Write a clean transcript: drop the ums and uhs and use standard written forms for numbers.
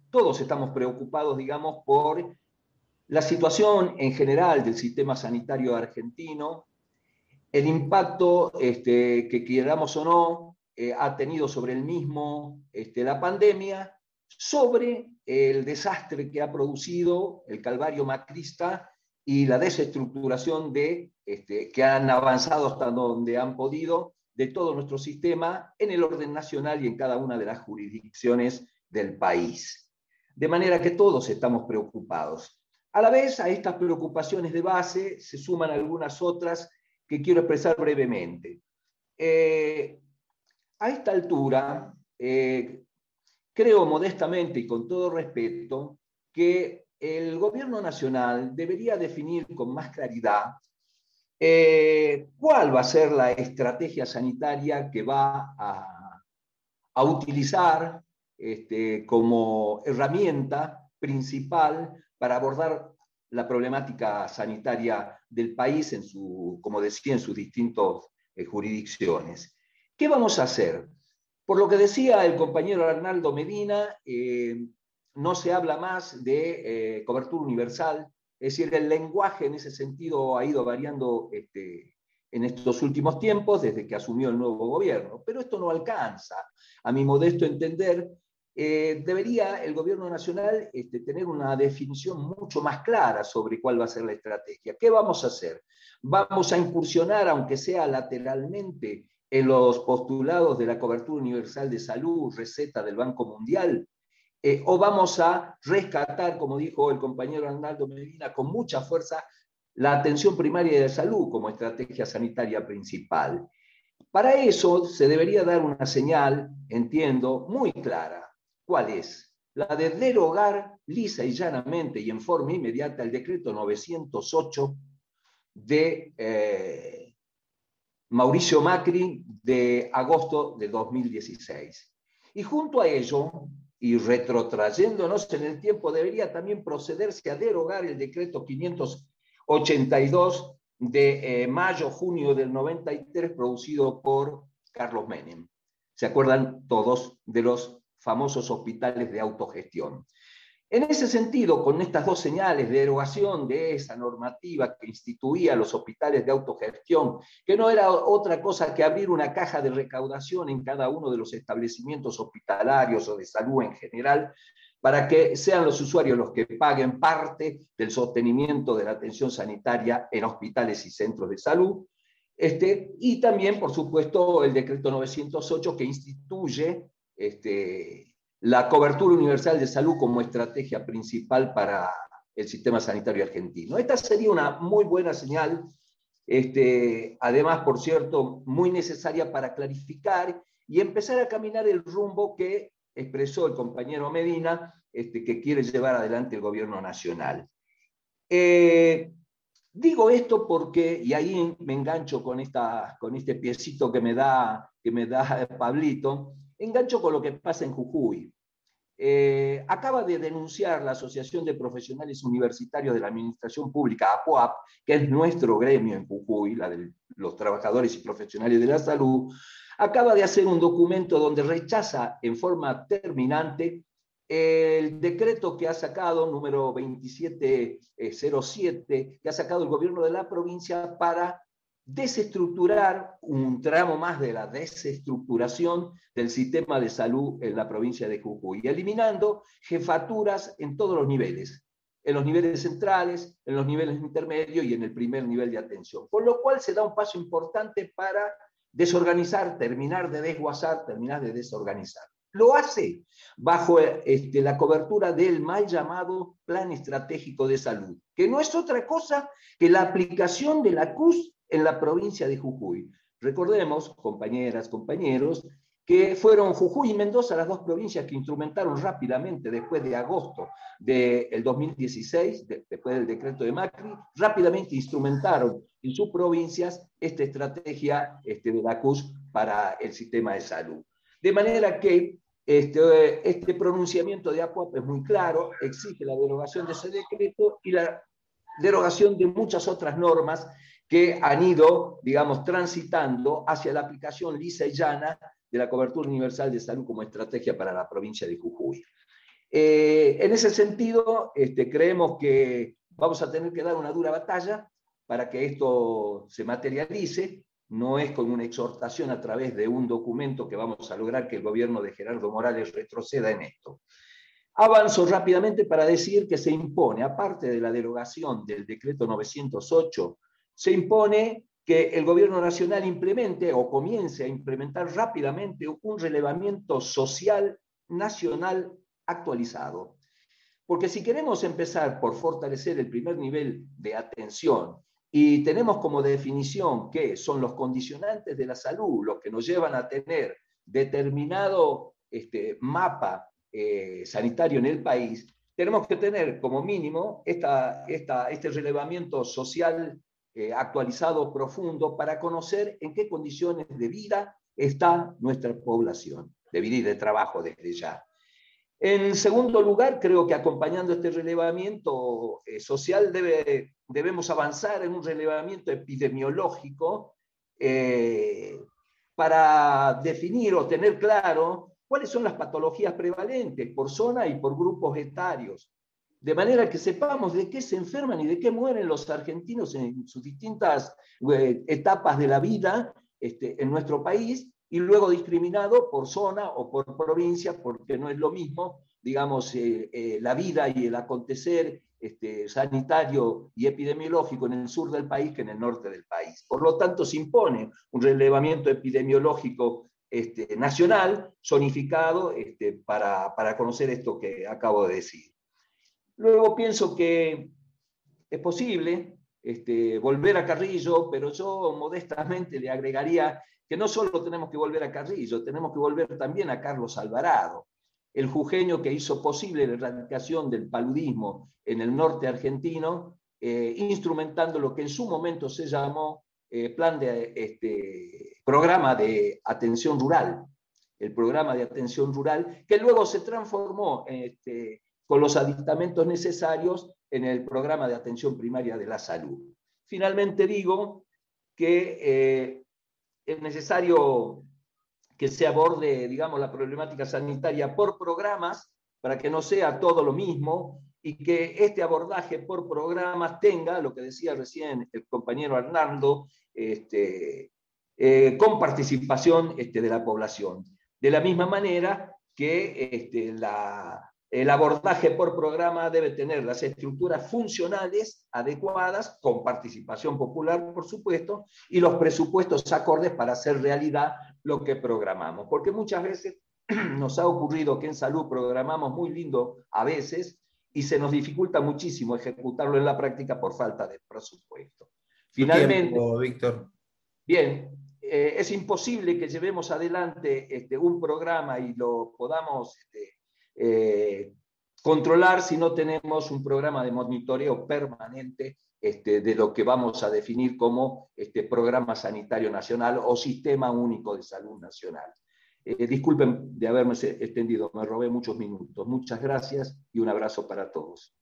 todos estamos preocupados, digamos, por la situación en general del sistema sanitario argentino, el impacto que queramos o no ha tenido sobre el mismo la pandemia, sobre el desastre que ha producido el calvario macrista y la desestructuración que han avanzado hasta donde han podido de todo nuestro sistema en el orden nacional y en cada una de las jurisdicciones del país. De manera que todos estamos preocupados. A la vez, a estas preocupaciones de base se suman algunas otras que quiero expresar brevemente. A esta altura, creo modestamente y con todo respeto que el gobierno nacional debería definir con más claridad cuál va a ser la estrategia sanitaria que va a utilizar como herramienta principal para abordar la problemática sanitaria del país, como decía, en sus distintas jurisdicciones. ¿Qué vamos a hacer? Por lo que decía el compañero Arnaldo Medina, no se habla más de cobertura universal, es decir, el lenguaje en ese sentido ha ido variando en estos últimos tiempos, desde que asumió el nuevo gobierno, pero esto no alcanza. A mi modesto entender, debería el gobierno nacional tener una definición mucho más clara sobre cuál va a ser la estrategia. ¿Qué vamos a hacer? ¿Vamos a incursionar, aunque sea lateralmente, en los postulados de la cobertura universal de salud, receta del Banco Mundial? ¿O vamos a rescatar, como dijo el compañero Arnaldo Medina, con mucha fuerza, la atención primaria de salud como estrategia sanitaria principal? Para eso se debería dar una señal, entiendo, muy clara. ¿Cuál es? La de derogar lisa y llanamente y en forma inmediata el decreto 908 de Mauricio Macri de agosto de 2016. Y junto a ello, y retrotrayéndonos en el tiempo, debería también procederse a derogar el decreto 582 de mayo-junio del 93, producido por Carlos Menem. ¿Se acuerdan todos de los famosos hospitales de autogestión? En ese sentido, con estas dos señales de derogación de esa normativa que instituía los hospitales de autogestión, que no era otra cosa que abrir una caja de recaudación en cada uno de los establecimientos hospitalarios o de salud en general, para que sean los usuarios los que paguen parte del sostenimiento de la atención sanitaria en hospitales y centros de salud. Y también, por supuesto, el decreto 908 que instituye la cobertura universal de salud como estrategia principal para el sistema sanitario argentino. Esta sería una muy buena señal, además, por cierto, muy necesaria para clarificar y empezar a caminar el rumbo que expresó el compañero Medina, que quiere llevar adelante el gobierno nacional. Digo esto porque, y ahí me engancho con este piecito que me da Pablito, engancho con lo que pasa en Jujuy. Acaba de denunciar la Asociación de Profesionales Universitarios de la Administración Pública, APOAP, que es nuestro gremio en Jujuy, la de los trabajadores y profesionales de la salud, acaba de hacer un documento donde rechaza en forma terminante el decreto que ha sacado, número 2707, que ha sacado el gobierno de la provincia para desestructurar un tramo más de la desestructuración del sistema de salud en la provincia de Jujuy, eliminando jefaturas en todos los niveles, en los niveles centrales, en los niveles intermedios y en el primer nivel de atención. Con lo cual se da un paso importante para desorganizar, terminar de desguazar, terminar de desorganizar. Lo hace bajo la cobertura del mal llamado Plan Estratégico de Salud, que no es otra cosa que la aplicación de la CUS en la provincia de Jujuy. Recordemos, compañeras, compañeros, que fueron Jujuy y Mendoza las dos provincias que instrumentaron rápidamente, después de agosto del 2016, después del decreto de Macri, rápidamente instrumentaron en sus provincias esta estrategia de la CUS para el sistema de salud. De manera que este pronunciamiento de APOAP es muy claro, exige la derogación de ese decreto y la derogación de muchas otras normas que han ido, digamos, transitando hacia la aplicación lisa y llana de la cobertura universal de salud como estrategia para la provincia de Jujuy. En ese sentido, creemos que vamos a tener que dar una dura batalla para que esto se materialice. No es con una exhortación a través de un documento que vamos a lograr que el gobierno de Gerardo Morales retroceda en esto. Avanzo rápidamente para decir que se impone, aparte de la derogación del decreto 908, se impone que el gobierno nacional implemente o comience a implementar rápidamente un relevamiento social nacional actualizado. Porque si queremos empezar por fortalecer el primer nivel de atención y tenemos como definición que son los condicionantes de la salud los que nos llevan a tener determinado mapa sanitario en el país, tenemos que tener como mínimo este relevamiento social actualizado profundo para conocer en qué condiciones de vida está nuestra población, de vida y de trabajo desde ya. En segundo lugar, creo que acompañando este relevamiento social debemos avanzar en un relevamiento epidemiológico para definir o tener claro cuáles son las patologías prevalentes por zona y por grupos etarios, de manera que sepamos de qué se enferman y de qué mueren los argentinos en sus distintas etapas de la vida en nuestro país, y luego discriminado por zona o por provincia, porque no es lo mismo, digamos, la vida y el acontecer sanitario y epidemiológico en el sur del país que en el norte del país. Por lo tanto, se impone un relevamiento epidemiológico nacional, zonificado, para conocer esto que acabo de decir. Luego pienso que es posible volver a Carrillo, pero yo modestamente le agregaría que no solo tenemos que volver a Carrillo, tenemos que volver también a Carlos Alvarado, el jujeño que hizo posible la erradicación del paludismo en el norte argentino, instrumentando lo que en su momento se llamó programa de atención rural, el programa de atención rural, que luego se transformó con los aditamentos necesarios en el programa de atención primaria de la salud. Finalmente digo que es necesario que se aborde, digamos, la problemática sanitaria por programas, para que no sea todo lo mismo, y que este abordaje por programas tenga, lo que decía recién el compañero Arnaldo, con participación de la población. De la misma manera que el abordaje por programa debe tener las estructuras funcionales adecuadas, con participación popular, por supuesto, y los presupuestos acordes para hacer realidad lo que programamos. Porque muchas veces nos ha ocurrido que en salud programamos muy lindo a veces y se nos dificulta muchísimo ejecutarlo en la práctica por falta de presupuesto. Finalmente, tiempo, Víctor. Bien, es imposible que llevemos adelante un programa y lo podamos controlar si no tenemos un programa de monitoreo permanente de lo que vamos a definir como Programa Sanitario Nacional o Sistema Único de Salud Nacional. Disculpen de haberme extendido, me robé muchos minutos. Muchas gracias y un abrazo para todos.